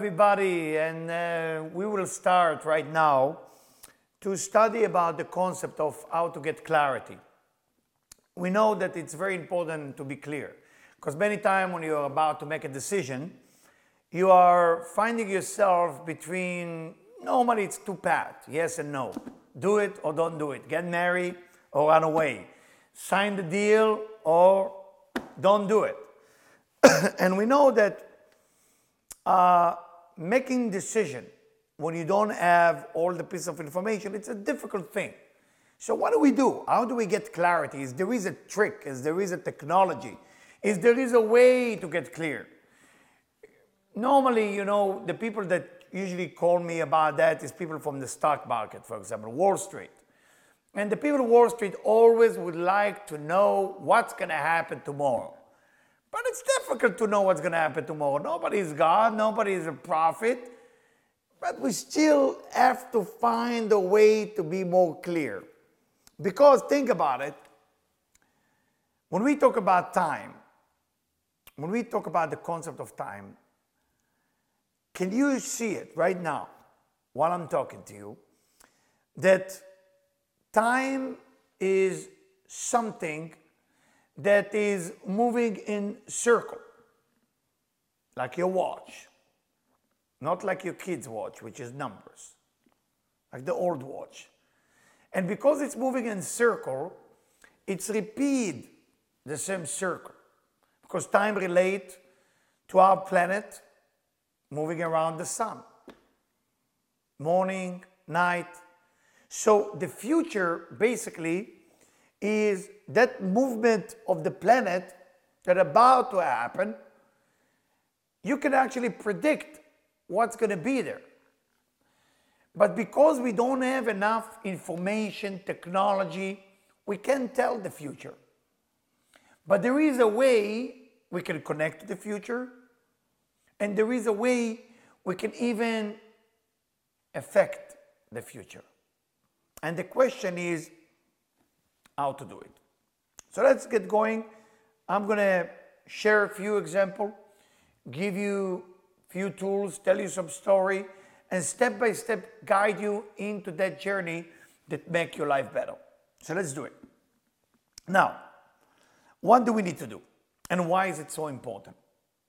everybody, and we will start right now to study about the concept of how to get clarity. We know that it's very important to be clear, because many times when you're about to make a decision, you are finding yourself between, normally it's two paths, yes and no. Do it or don't do it. Get married or run away. Sign the deal or don't do it. And we know that making decision when you don't have all the piece of information, it's a difficult thing. So what do? How do we get clarity? Is there is a trick? Is there is a technology? Is there is a way to get clear? Normally, the people that usually call me about that is people from the stock market, for example, Wall Street. And the people of Wall Street always would like to know what's going to happen tomorrow. But it's difficult to know what's going to happen tomorrow. Nobody is God, nobody is a prophet. But we still have to find a way to be more clear. Because think about it, when we talk about time, when we talk about the concept of time, can you see it right now, while I'm talking to you, that time is something that is moving in circle, like your watch, not like your kid's watch, which is numbers, like the old watch. And because it's moving in circle, it's repeat the same circle, because time relates to our planet moving around the sun, morning, night. So the future basically is that movement of the planet that about to happen. You can actually predict what's going to be there. But because we don't have enough information, technology, we can't tell the future. But there is a way we can connect to the future, and there is a way we can even affect the future. And the question is how to do it. So let's get going. I'm going to share a few examples, give you a few tools, tell you some story, and step by step guide you into that journey that make your life better. So let's do it. Now, what do we need to do? And why is it so important?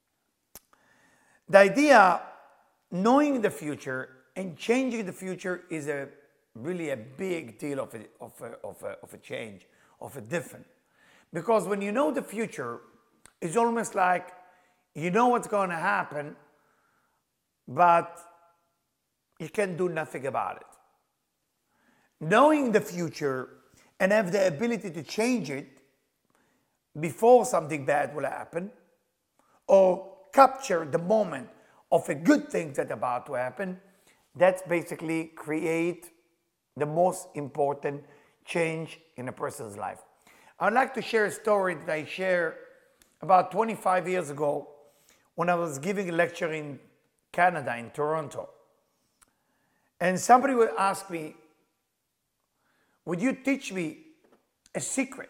The idea, knowing the future and changing the future is really a big deal of a change, of a different. Because when you know the future, it's almost like you know what's going to happen, but you can do nothing about it. Knowing the future and have the ability to change it before something bad will happen, or capture the moment of a good thing that's about to happen, that's basically create the most important change in a person's life. I'd like to share a story that I shared about 25 years ago when I was giving a lecture in Canada, in Toronto. And somebody would ask me, would you teach me a secret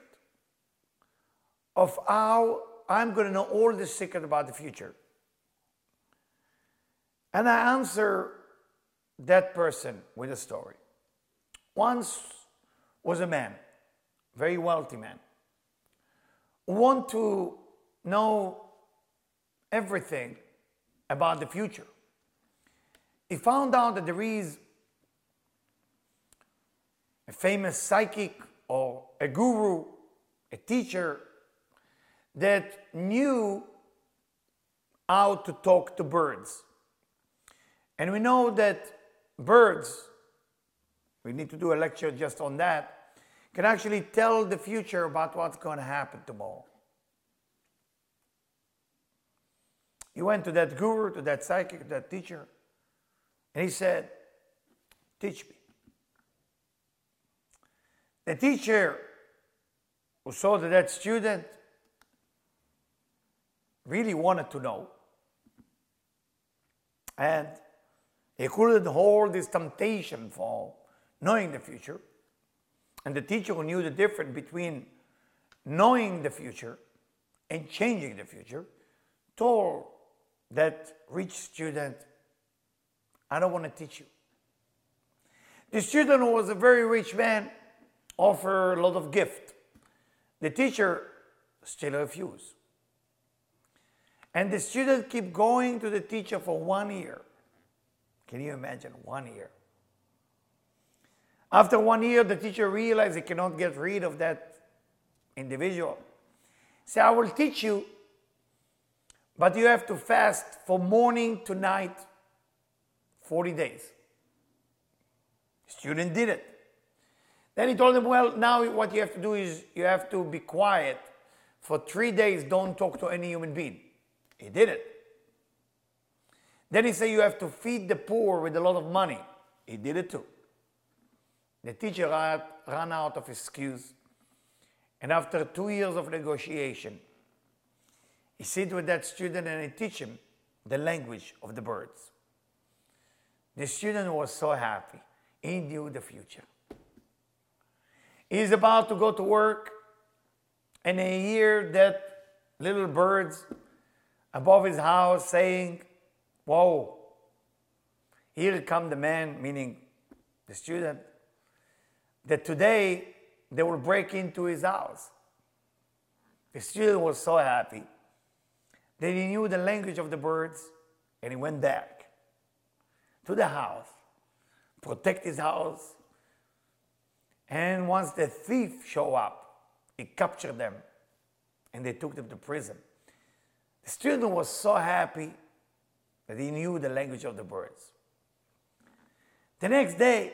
of how I'm going to know all the secret about the future? And I answer that person with a story. Once was a man, very wealthy man, who wanted to know everything about the future. He found out that there is a famous psychic or a guru, a teacher that knew how to talk to birds. And we know that birds, we need to do a lecture just on that, can actually tell the future about what's going to happen tomorrow. He went to that guru, to that psychic, to that teacher, and he said, teach me. The teacher who saw that that student really wanted to know, and he couldn't hold this temptation for knowing the future. And the teacher who knew the difference between knowing the future and changing the future told that rich student, I don't want to teach you. The student, who was a very rich man, offered a lot of gift. The teacher still refused. And the student kept going to the teacher for 1 year. Can you imagine? 1 year. After 1 year, the teacher realized he cannot get rid of that individual. He said, I will teach you, but you have to fast from morning to night 40 days. The student did it. Then he told him, well, now what you have to do is you have to be quiet for 3 days, don't talk to any human being. He did it. Then he said you have to feed the poor with a lot of money. He did it too. The teacher ran out of excuse. And after 2 years of negotiation, he sit with that student and he teach him the language of the birds. The student was so happy. He knew the future. He's about to go to work and he hear that little birds above his house saying, whoa, here come the man, meaning the student, that today they will break into his house. The student was so happy that he knew the language of the birds and he went back to the house, protect his house, and once the thief show up, he captured them and they took them to prison. The student was so happy that he knew the language of the birds. The next day,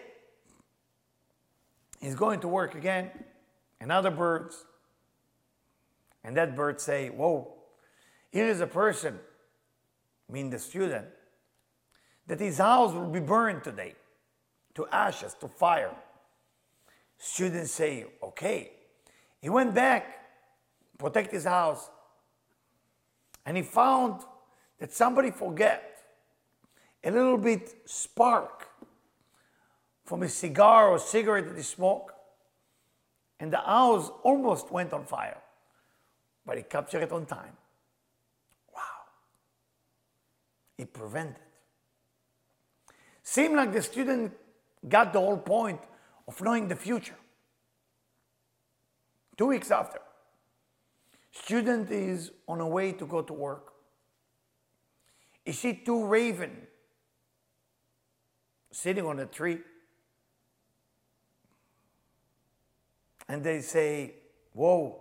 he's going to work again, another birds, and that bird say, whoa, here is a person, mean the student, that his house will be burned today, to ashes, to fire. Students say, okay. He went back, protect his house, and he found that somebody forget a little bit spark from a cigar or cigarette that he smoked, and the house almost went on fire, but he captured it on time. Wow. He prevented. Seemed like the student got the whole point of knowing the future. 2 weeks after, student is on a way to go to work. He see two ravens sitting on a tree. And they say, whoa,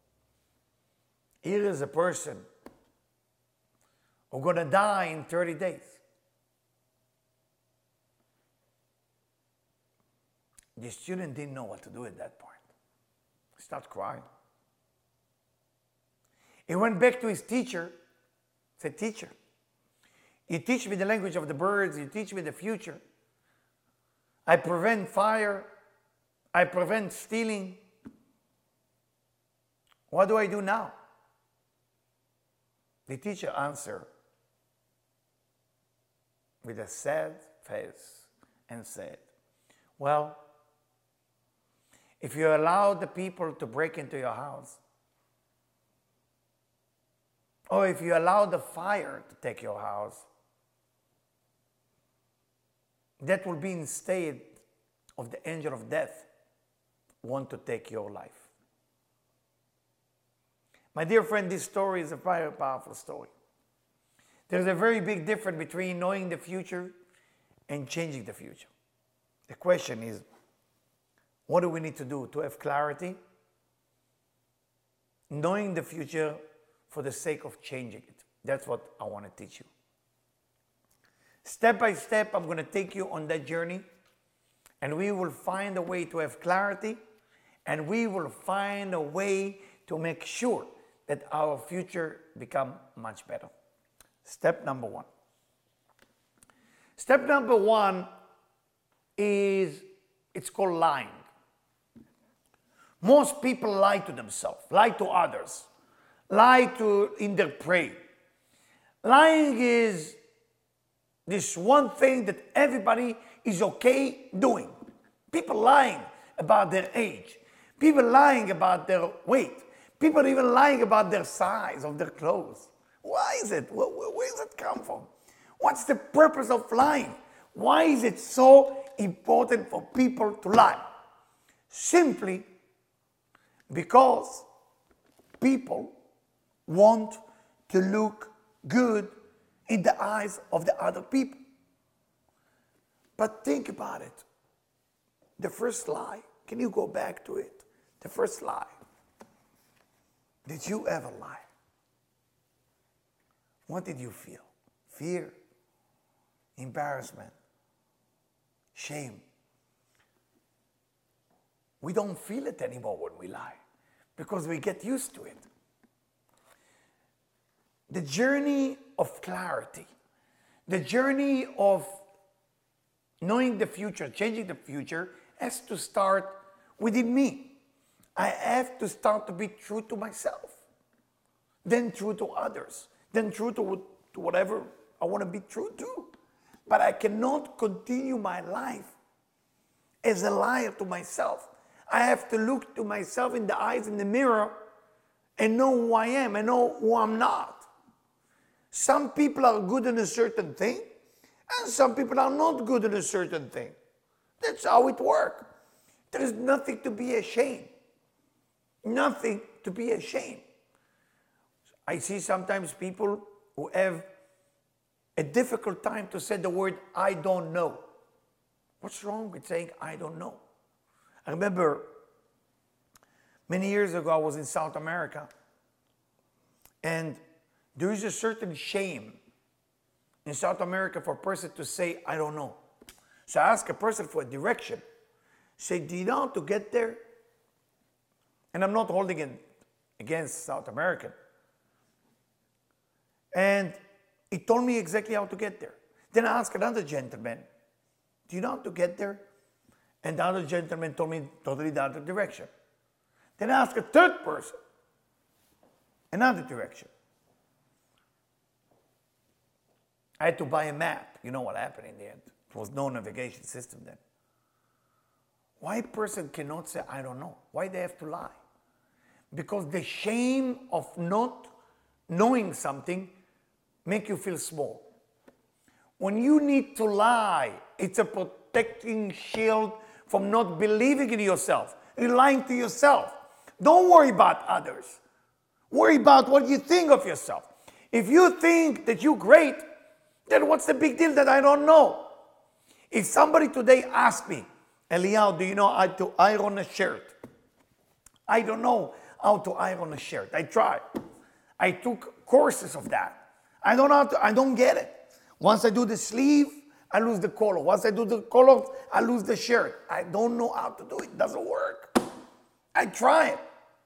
here is a person who's going to die in 30 days. The student didn't know what to do at that point. He started crying. He went back to his teacher, said, teacher, you teach me the language of the birds, you teach me the future. I prevent fire, I prevent stealing. What do I do now? The teacher answered with a sad face and said, well, if you allow the people to break into your house, or if you allow the fire to take your house, that will be instead of the angel of death want to take your life. My dear friend, this story is a very powerful story. There's a very big difference between knowing the future and changing the future. The question is, what do we need to do to have clarity? Knowing the future for the sake of changing it. That's what I want to teach you. Step by step, I'm going to take you on that journey, and we will find a way to have clarity, and we will find a way to make sure that our future become much better. Step number one. Step number one is, it's called lying. Most people lie to themselves, lie to others, lie to in their prey. Lying is this one thing that everybody is okay doing. People lying about their age. People lying about their weight. People even lying about their size of their clothes. Why is it? Where does it come from? What's the purpose of lying? Why is it so important for people to lie? Simply because people want to look good in the eyes of the other people. But think about it. The first lie, can you go back to it? The first lie. Did you ever lie? What did you feel? Fear, embarrassment, shame. We don't feel it anymore when we lie because we get used to it. The journey of clarity, the journey of knowing the future, changing the future, has to start within me. I have to start to be true to myself, then true to others, then true to whatever I want to be true to. But I cannot continue my life as a liar to myself. I have to look to myself in the eyes in the mirror and know who I am and know who I'm not. Some people are good in a certain thing, and some people are not good in a certain thing. That's how it works. There is nothing to be ashamed. Nothing to be ashamed. I see sometimes people who have a difficult time to say the word, I don't know. What's wrong with saying, I don't know? I remember many years ago, I was in South America, and there is a certain shame in South America for a person to say, I don't know. So I asked a person for a direction. Say, do you know how to get there? And I'm not holding it against South American. And he told me exactly how to get there. Then I asked another gentleman, do you know how to get there? And the other gentleman told me totally the other direction. Then I asked a third person, another direction. I had to buy a map. You know what happened in the end. There was no navigation system then. Why a person cannot say, I don't know? Why they have to lie? Because the shame of not knowing something make you feel small. When you need to lie, it's a protecting shield from not believing in yourself. You're lying to yourself. Don't worry about others. Worry about what you think of yourself. If you think that you're great, then what's the big deal that I don't know? If somebody today asks me, Eliyahu, do you know how to iron a shirt? I don't know how to iron a shirt. I tried. I took courses of that. I don't know how to, I don't get it. Once I do the sleeve, I lose the collar. Once I do the collar, I lose the shirt. I don't know how to do it. It doesn't work. I try it.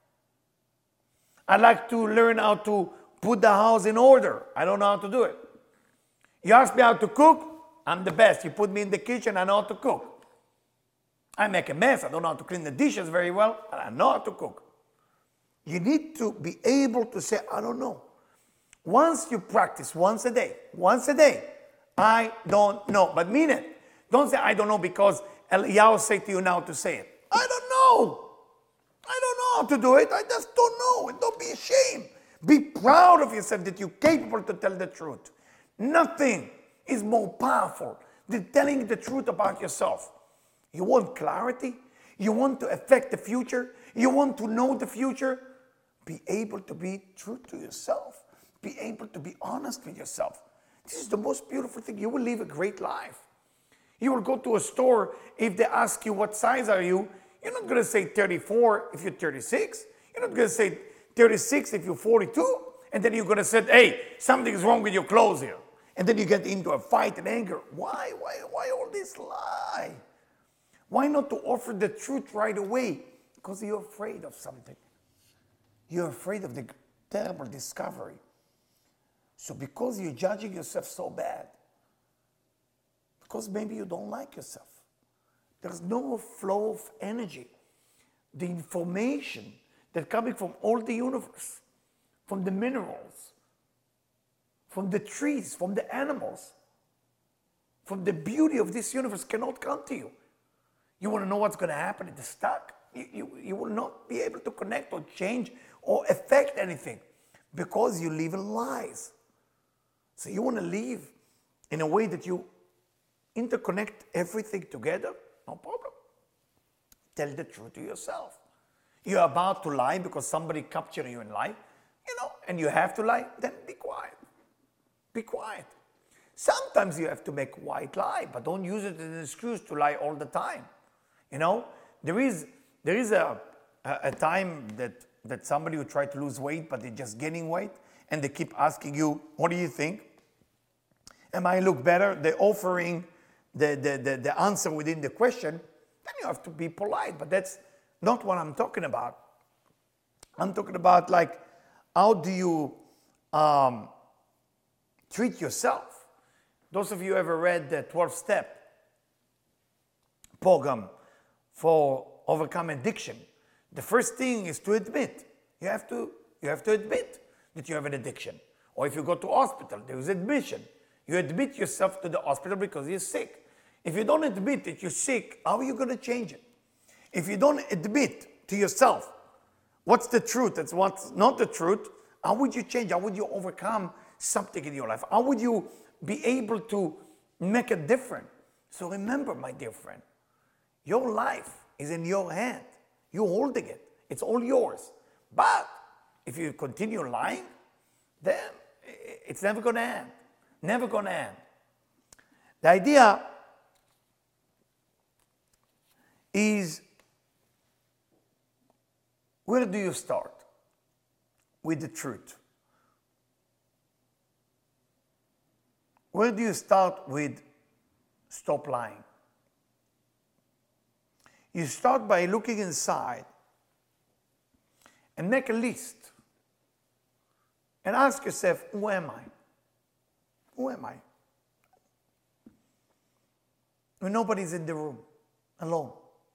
I like to learn how to put the house in order. I don't know how to do it. You ask me how to cook, I'm the best. You put me in the kitchen, I know how to cook. I make a mess. I don't know how to clean the dishes very well, but I know how to cook. You need to be able to say, I don't know. Once you practice, once a day, I don't know, but mean it. Don't say, I don't know, because Eliyahu said to you now to say it. I don't know. I don't know how to do it. I just don't know. And don't be ashamed. Be proud of yourself that you're capable to tell the truth. Nothing is more powerful than telling the truth about yourself. You want clarity? You want to affect the future? You want to know the future? Be able to be true to yourself. Be able to be honest with yourself. This is the most beautiful thing. You will live a great life. You will go to a store. If they ask you what size are you, you're not going to say 34 if you're 36. You're not going to say 36 if you're 42. And then you're going to say, hey, something's wrong with your clothes here. And then you get into a fight and anger. Why all this lie? Why not to offer the truth right away? Because you're afraid of something. You're afraid of the terrible discovery. So because you're judging yourself so bad, because maybe you don't like yourself, there's no flow of energy. The information that's coming from all the universe, from the minerals, from the trees, from the animals, from the beauty of this universe cannot come to you. You want to know what's going to happen in the stock? You will not be able to connect or change or affect anything because you live in lies. So you want to live in a way that you interconnect everything together, no problem. Tell the truth to yourself. You're about to lie because somebody captured you in lie, and you have to lie, then be quiet. Be quiet. Sometimes you have to make white lie, but don't use it as an excuse to lie all the time. There is a time that somebody will try to lose weight, but they're just gaining weight, and they keep asking you, what do you think? Am I look better? They're offering the answer within the question. Then you have to be polite, but that's not what I'm talking about. I'm talking about like, how do you treat yourself? Those of you ever read the 12-step program for overcome addiction? The first thing is to admit. You have to admit that you have an addiction. Or if you go to hospital, there is admission. You admit yourself to the hospital because you're sick. If you don't admit that you're sick, how are you going to change it? If you don't admit to yourself what's the truth and what's not the truth, how would you change? How would you overcome something in your life? How would you be able to make a difference? So remember, my dear friend, your life is in your hand. You're holding it. It's all yours. But if you continue lying, then it's never going to end. Never going to end. The idea is, where do you start? With the truth. Where do you start with stop lying? You start by looking inside and make a list and ask yourself, who am I? Who am I? When nobody's in the room, alone.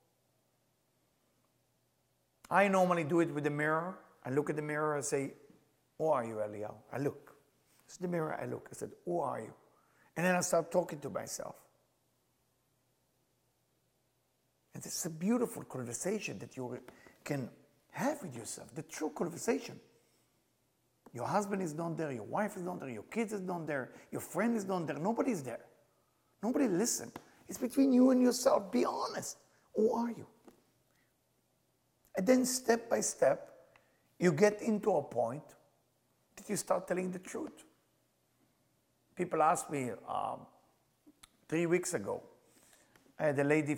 I normally do it with the mirror. I look at the mirror and say, who are you, Eliyahu? I look. It's the mirror, I look. I said, who are you? And then I start talking to myself. And it's a beautiful conversation that you can have with yourself, the true conversation. Your husband is not there, your wife is not there, your kids is not there, your friend is not there, nobody's there. Nobody listen. It's between you and yourself. Be honest. Who are you? And then step by step, you get into a point that you start telling the truth. People asked me 3 weeks ago, I had a lady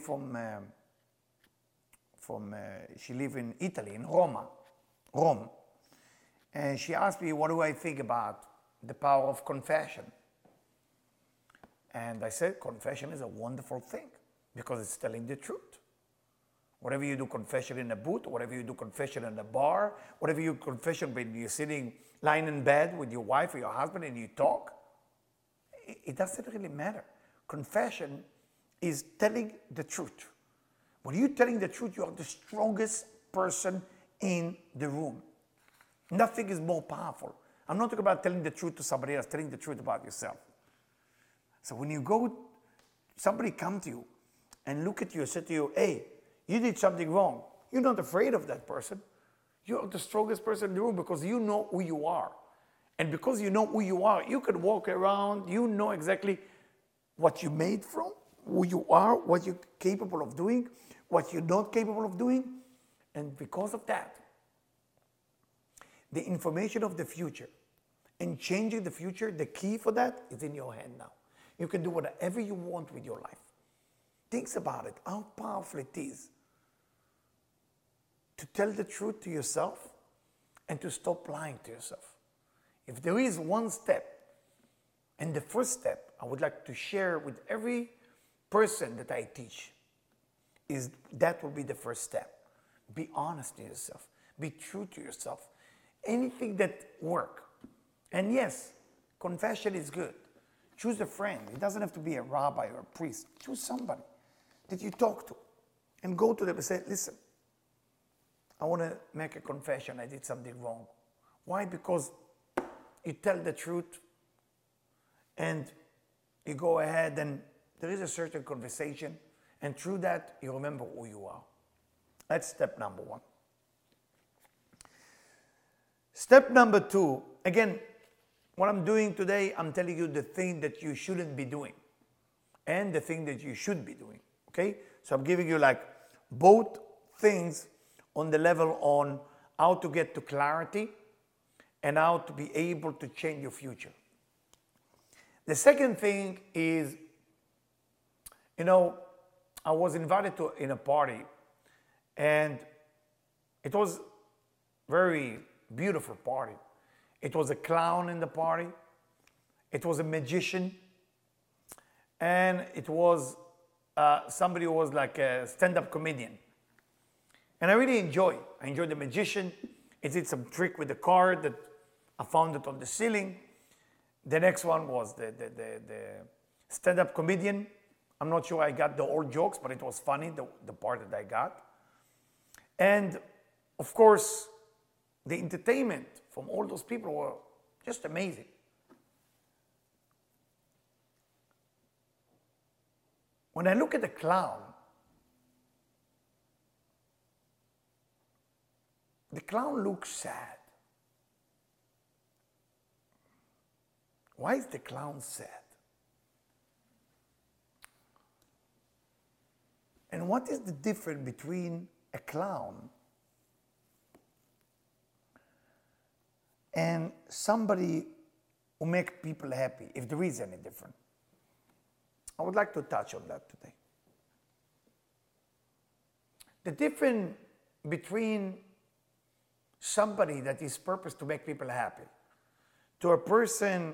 she lived in Italy, in Rome. And she asked me, what do I think about the power of confession? And I said, confession is a wonderful thing because it's telling the truth. Whatever you do confession in a booth, whatever you do confession in a bar, whatever you confession when you're sitting, lying in bed with your wife or your husband and you talk, it doesn't really matter. Confession is telling the truth. When you're telling the truth, you are the strongest person in the room. Nothing is more powerful. I'm not talking about telling the truth to somebody else, telling the truth about yourself. So when you go, somebody come to you and look at you and say to you, hey, you did something wrong. You're not afraid of that person. You're the strongest person in the room because you know who you are. And because you know who you are, you can walk around, you know exactly what you're made from, who you are, what you're capable of doing, what you're not capable of doing. And because of that, the information of the future and changing the future, the key for that is in your hand now. You can do whatever you want with your life. Think about it, how powerful it is to tell the truth to yourself and to stop lying to yourself. If there is one step, and the first step I would like to share with every person that I teach, is that will be the first step. Be honest to yourself. Be true to yourself. Anything that works. And yes, confession is good. Choose a friend. It doesn't have to be a rabbi or a priest. Choose somebody that you talk to and go to them and say, listen, I want to make a confession. I did something wrong. Why? Because you tell the truth and you go ahead and there is a certain conversation, and through that you remember who you are. That's step number one. Step number two, again, what I'm doing today, I'm telling you the thing that you shouldn't be doing. and the thing that you should be doing. Okay? So I'm giving you like both things on the level on how to get to clarity and how to be able to change your future. The second thing is, I was invited to in a party, and it was very beautiful party. It was a clown in the party, it was a magician, and it was somebody who was like a stand-up comedian. And I really enjoyed the magician. He did some trick with the card that I found it on the ceiling. The next one was the stand-up comedian. I'm not sure I got the old jokes, but it was funny, the part that I got. And of course, the entertainment from all those people were just amazing. When I look at the clown looks sad. Why is the clown sad? And what is the difference between a clown and somebody who makes people happy, if there is any difference? I would like to touch on that today. The difference between somebody that is purpose to make people happy to a person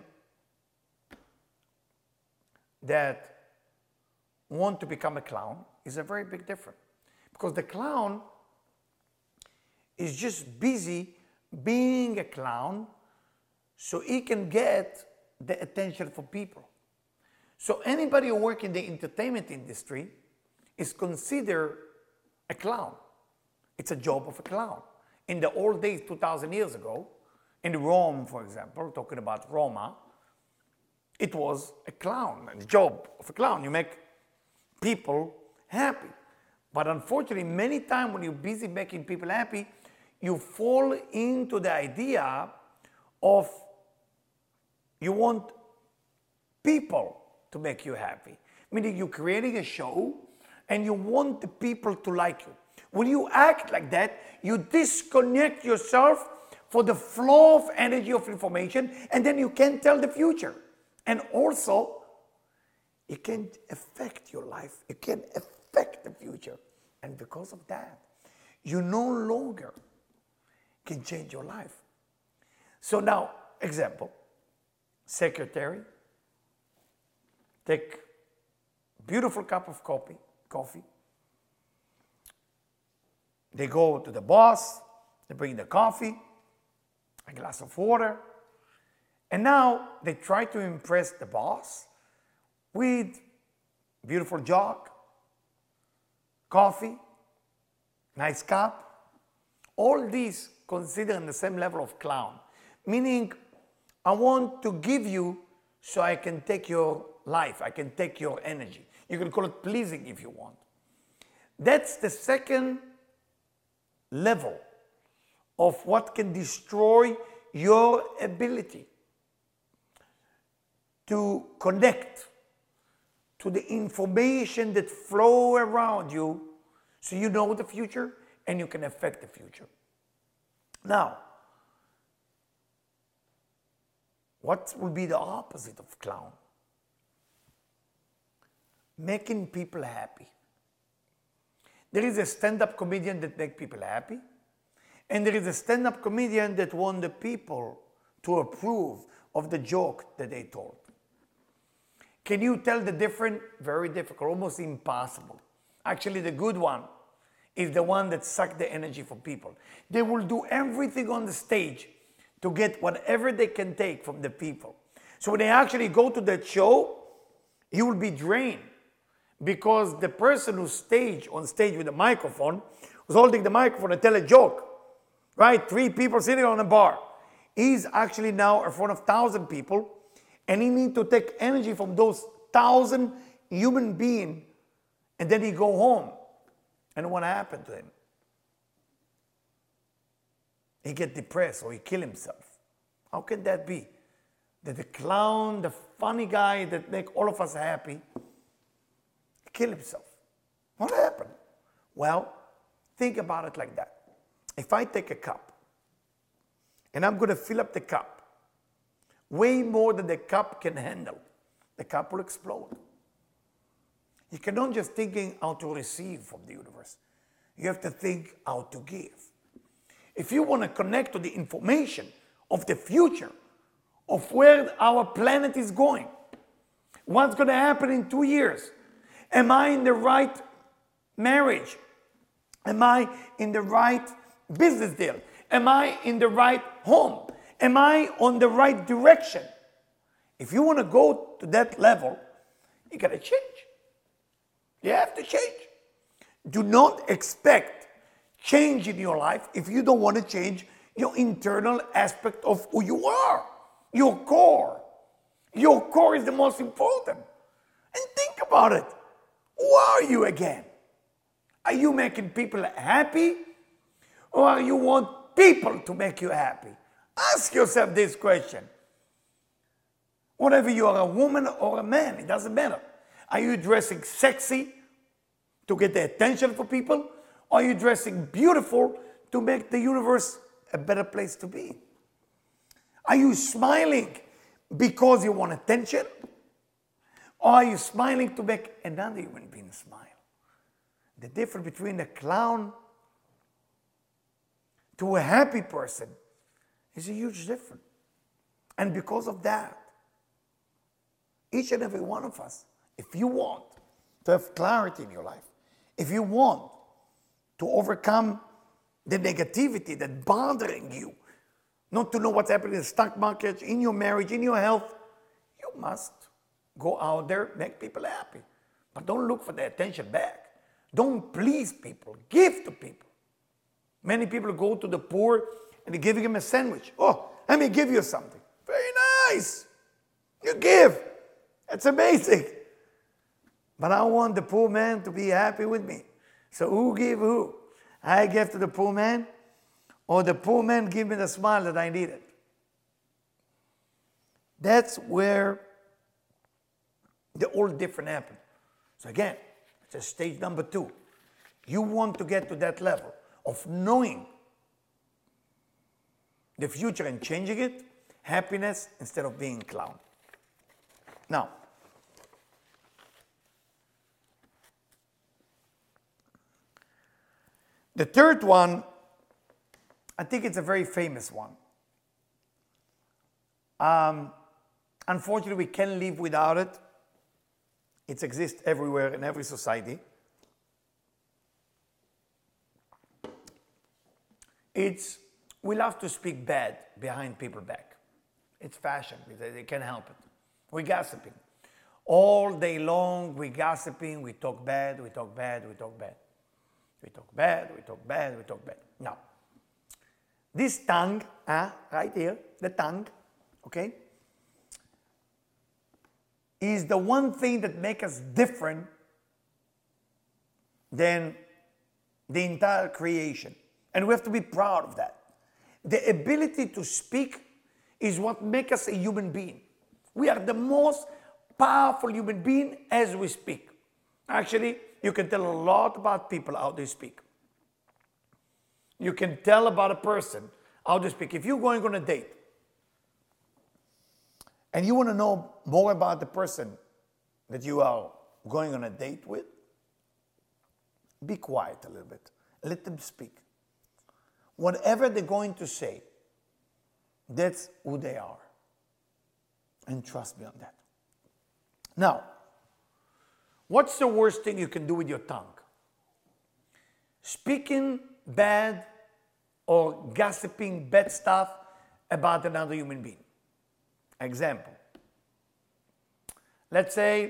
that want to become a clown is a very big difference. Because the clown is just busy being a clown so he can get the attention from people. So anybody who works in the entertainment industry is considered a clown. It's a job of a clown. In the old days, 2,000 years ago, in Rome, for example, talking about Roma, it was a clown, a job of a clown. You make people happy. But unfortunately, many times when you're busy making people happy, you fall into the idea of you want people to make you happy. Meaning you're creating a show and you want the people to like you. When you act like that, you disconnect yourself for the flow of energy of information, and then you can't tell the future. And also, it can affect your life. It can affect the future. And because of that, you no longer can change your life. So now, example, secretary, take beautiful cup of coffee. They go to the boss, they bring the coffee, a glass of water, and now they try to impress the boss with beautiful jug, coffee, nice cup. All these considered in the same level of clown, meaning I want to give you so I can take your life, I can take your energy. You can call it pleasing if you want. That's the second level of what can destroy your ability to connect to the information that flow around you so you know the future and you can affect the future. Now, what will be the opposite of clown? Making people happy. There is a stand-up comedian that makes people happy, and there is a stand-up comedian that want the people to approve of the joke that they told. Can you tell the difference? Very difficult, almost impossible. Actually, the good one is the one that sucks the energy from people. They will do everything on the stage to get whatever they can take from the people. So when they actually go to that show, he will be drained because the person who's on stage with a microphone, who's holding the microphone and tell a joke, right? 3 people sitting on a bar. He's actually now in front of 1,000 people, and he needs to take energy from those 1,000 human beings, and then he go home. And what happened to him? He get depressed or he kill himself. How can that be? That the clown, the funny guy that make all of us happy, kill himself. What happened? Well, think about it like that. If I take a cup and I'm going to fill up the cup way more than the cup can handle, the cup will explode. You cannot just think how to receive from the universe. You have to think how to give. If you want to connect to the information of the future, of where our planet is going, what's going to happen in 2 years, am I in the right marriage? Am I in the right business deal? Am I in the right home? Am I on the right direction? If you want to go to that level, you got to change. You have to change. Do not expect change in your life if you don't want to change your internal aspect of who you are, your core. Your core is the most important. And think about it. Who are you again? Are you making people happy? Or you want people to make you happy? Ask yourself this question. Whatever you are, a woman or a man, it doesn't matter. Are you dressing sexy to get the attention for people? Or are you dressing beautiful to make the universe a better place to be? Are you smiling because you want attention? Or are you smiling to make another human being smile? The difference between a clown to a happy person is a huge difference. And because of that, each and every one of us, if you want to have clarity in your life, if you want to overcome the negativity that's bothering you, not to know what's happening in the stock market, in your marriage, in your health, you must go out there, make people happy. But don't look for the attention back. Don't please people. Give to people. Many people go to the poor and they give them a sandwich. Oh, let me give you something. Very nice. You give. That's amazing. But I want the poor man to be happy with me. So who give who? I give to the poor man, or the poor man give me the smile that I needed. That's where the all different happen. So again, it's stage number 2. You want to get to that level of knowing the future and changing it, happiness instead of being a clown. Now, the third one, I think it's a very famous one. Unfortunately, we can't live without it. It exists everywhere in every society. We love to speak bad behind people's back. It's fashion. They can't help it. We're gossiping. All day long, we're gossiping. We talk bad, we talk bad, we talk bad. We talk bad, we talk bad, we talk bad. Now, this tongue, right here, the tongue, okay, is the one thing that makes us different than the entire creation. And we have to be proud of that. The ability to speak is what makes us a human being. We are the most powerful human being as we speak. Actually, you can tell a lot about people how they speak. You can tell about a person how they speak. If you're going on a date and you want to know more about the person that you are going on a date with, be quiet a little bit. Let them speak. Whatever they're going to say, that's who they are. And trust me on that. Now, what's the worst thing you can do with your tongue? Speaking bad or gossiping bad stuff about another human being. Example. Let's say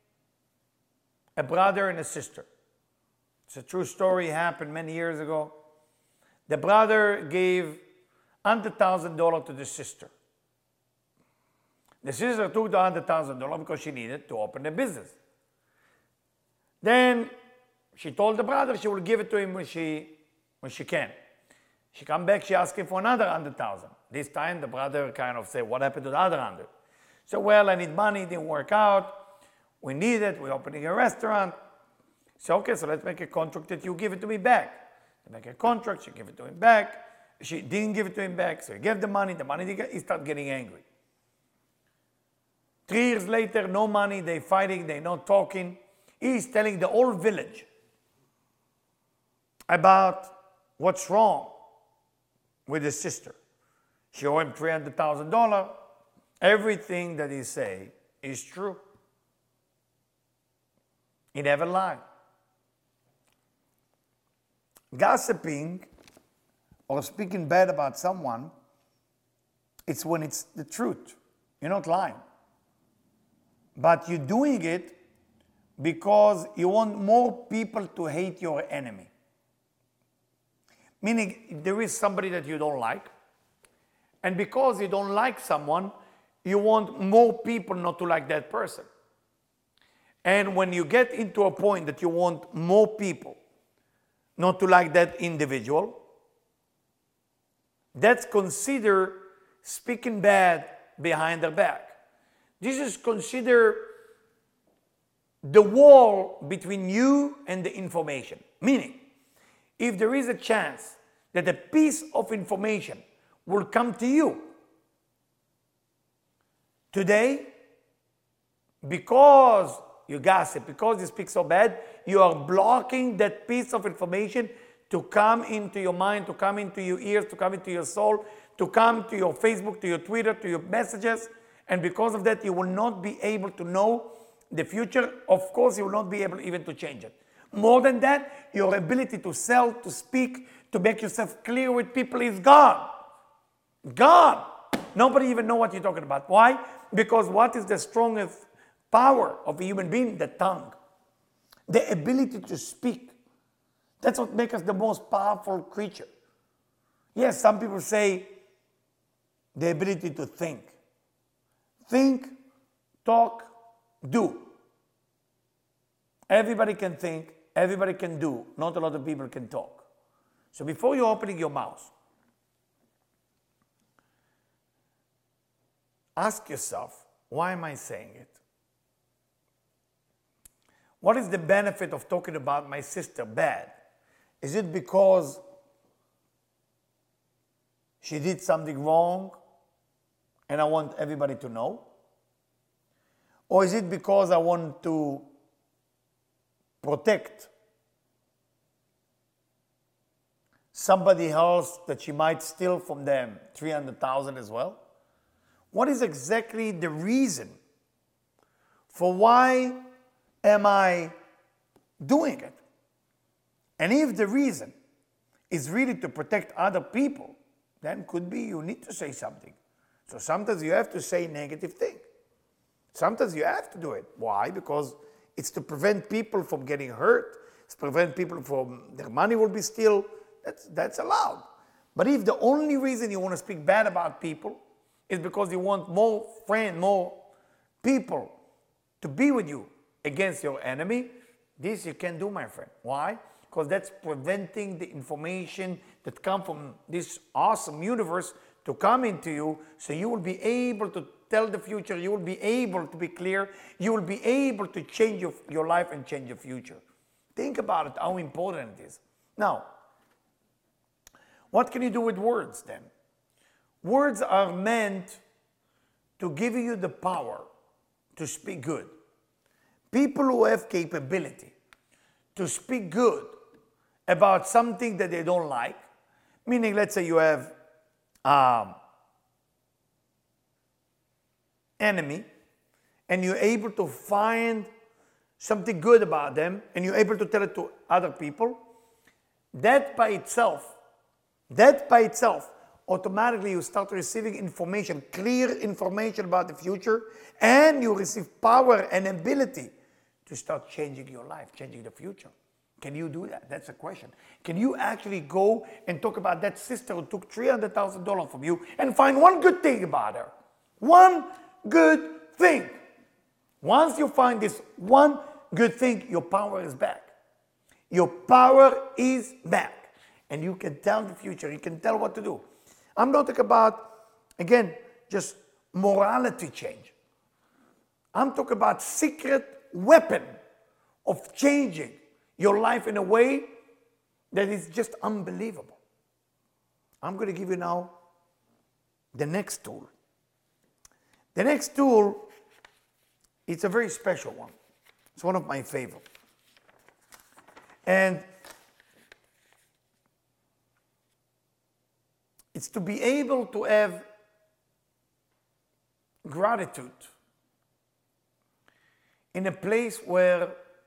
a brother and a sister. It's a true story, happened many years ago. The brother gave $100,000 to the sister. The sister took the $100,000 because she needed to open a business. Then she told the brother she will give it to him when she can. She come back, she asked him for another $100,000. This time the brother kind of said, what happened to the other 100? So, well, I need money, it didn't work out. We need it, we're opening a restaurant. So, okay, so let's make a contract that you give it to me back. They make a contract, she give it to him back. She didn't give it to him back, so he gave the money he started getting angry. 3 years later, no money, they fighting, they not talking. He's telling the whole village about what's wrong with his sister. She owed him $300,000. Everything that he say is true. He never lied. Gossiping or speaking bad about someone, it's when it's the truth. You're not lying. But you're doing it because you want more people to hate your enemy. Meaning there is somebody that you don't like, and because you don't like someone, you want more people not to like that person. And when you get into a point that you want more people not to like that individual, that's considered speaking bad behind their back. This is considered the wall between you and the information. Meaning, if there is a chance that a piece of information will come to you today, because you gossip, because you speak so bad, you are blocking that piece of information to come into your mind, to come into your ears, to come into your soul, to come to your Facebook, to your Twitter, to your messages. And because of that, you will not be able to know the future. Of course, you will not be able even to change it. More than that, your ability to sell, to speak, to make yourself clear with people is gone. Gone. Nobody even know what you're talking about. Why? Because what is the strongest power of a human being? The tongue. The ability to speak. That's what makes us the most powerful creature. Yes, some people say the ability to think. Think, talk, do. Everybody can think, everybody can do. Not a lot of people can talk. So before you're opening your mouth, ask yourself, why am I saying it? What is the benefit of talking about my sister bad? Is it because she did something wrong and I want everybody to know? Or is it because I want to protect somebody else that she might steal from them $300,000 as well? What is exactly the reason for why am I doing it? And if the reason is really to protect other people, then could be you need to say something. So sometimes you have to say negative thing. Sometimes you have to do it. Why? Because it's to prevent people from getting hurt. It's to prevent people from their money will be steal. That's allowed. But if the only reason you want to speak bad about people is because you want more friends, more people to be with you against your enemy, this you can do, my friend. Why? Because that's preventing the information that comes from this awesome universe to come into you, so you will be able to tell the future, you will be able to be clear, you will be able to change your life and change your future. Think about it, how important it is. Now, what can you do with words then? Words are meant to give you the power to speak good. People who have capability to speak good about something that they don't like, meaning let's say you have enemy and you're able to find something good about them and you're able to tell it to other people, that by itself, automatically you start receiving information, clear information about the future, and you receive power and ability to start changing your life, changing the future. Can you do that? That's the question. Can you actually go and talk about that sister who took $300,000 from you and find one good thing about her? One good thing. Once you find this one good thing, your power is back. Your power is back. And you can tell the future. You can tell what to do. I'm not talking about, again, just morality change. I'm talking about secret weapon of changing your life in a way that is just unbelievable. I'm going to give you now the next tool. The next tool, it's a very special one. It's one of my favorites. And it's to be able to have gratitude in a place where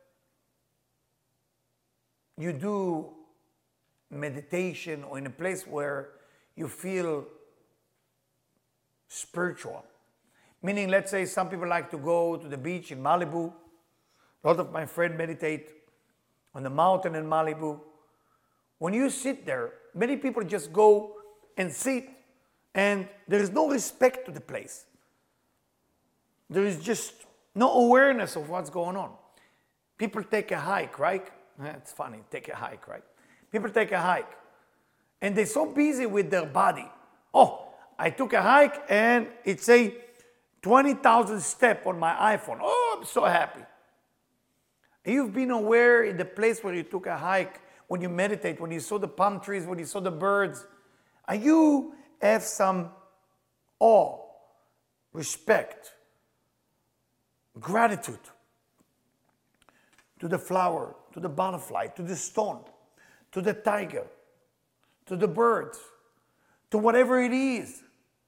you do meditation, or in a place where you feel spiritual. Meaning, let's say some people like to go to the beach in Malibu. A lot of my friends meditate on the mountain in Malibu. When you sit there, many people just go and sit, and there is no respect to the place. There is just no awareness of what's going on. People take a hike, right? It's funny, take a hike, right? People take a hike, and they're so busy with their body. Oh, I took a hike, and it say 20,000 steps on my iPhone. Oh, I'm so happy. You've been aware in the place where you took a hike, when you meditate, when you saw the palm trees, when you saw the birds. Are you have some awe, respect, gratitude to the flower, to the butterfly, to the stone, to the tiger, to the birds, to whatever it is?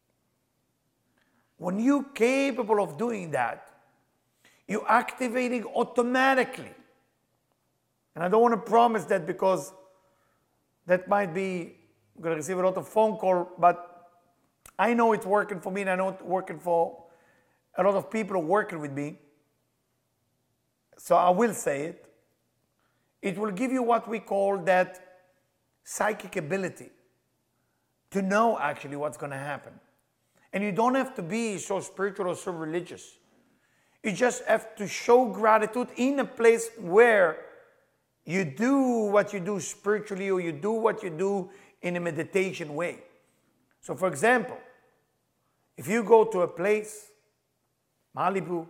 When you're capable of doing that, you're activating automatically. And I don't want to promise that, because that might be, I'm going to receive a lot of phone call, but I know it's working for me, and I know it's working for a lot of people working with me. So I will say it. It will give you what we call that psychic ability to know actually what's going to happen. And you don't have to be so spiritual or so religious. You just have to show gratitude in a place where you do what you do spiritually, or you do what you do in a meditation way. So for example, if you go to a place, Malibu,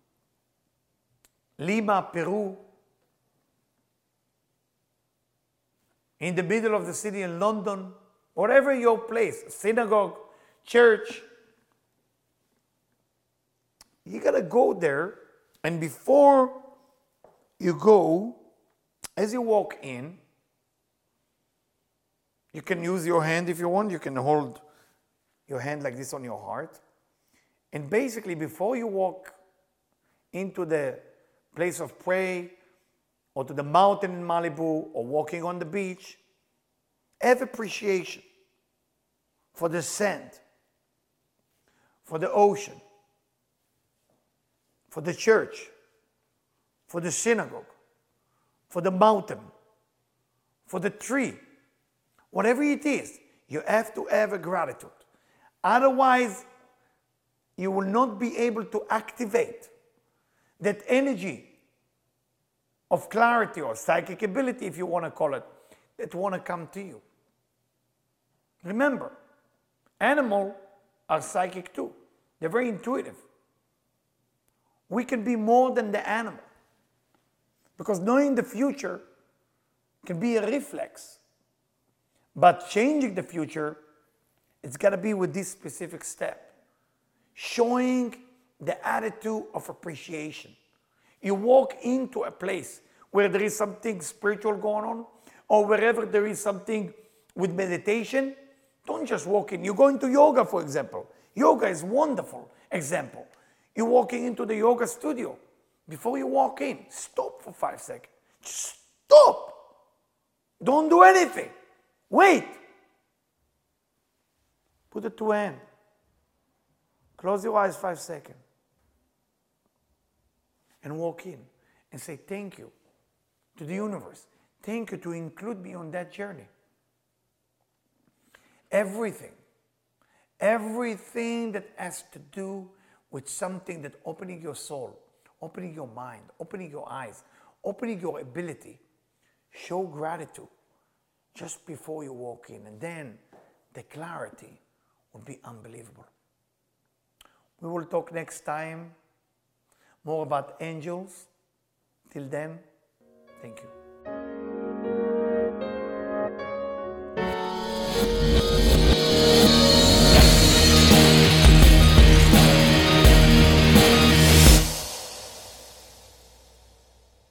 Lima, Peru, in the middle of the city in London, whatever your place, synagogue, church, you gotta go there, and before you go, as you walk in, you can use your hand if you want. You can hold your hand like this on your heart. And basically, before you walk into the place of prayer, or to the mountain in Malibu, or walking on the beach, have appreciation for the sand, for the ocean, for the church, for the synagogue, for the mountain, for the tree. Whatever it is, you have to have a gratitude. Otherwise, you will not be able to activate that energy of clarity, or psychic ability, if you want to call it, that want to come to you. Remember, animals are psychic too. They're very intuitive. We can be more than the animal, because knowing the future can be a reflex. But changing the future, it's got to be with this specific step. Showing the attitude of appreciation. You walk into a place where there is something spiritual going on, or wherever there is something with meditation, don't just walk in. You go into yoga, for example. Yoga is a wonderful example. You're walking into the yoga studio. Before you walk in, stop for 5 seconds. Just stop. Don't do anything. Wait. Put the two hands. Close your eyes 5 seconds. And walk in and say thank you to the universe. Thank you to include me on that journey. Everything that has to do with something that opening your soul, opening your mind, opening your eyes, opening your ability, show gratitude just before you walk in, and then the clarity will be unbelievable. We will talk next time more about angels. Till then, thank you.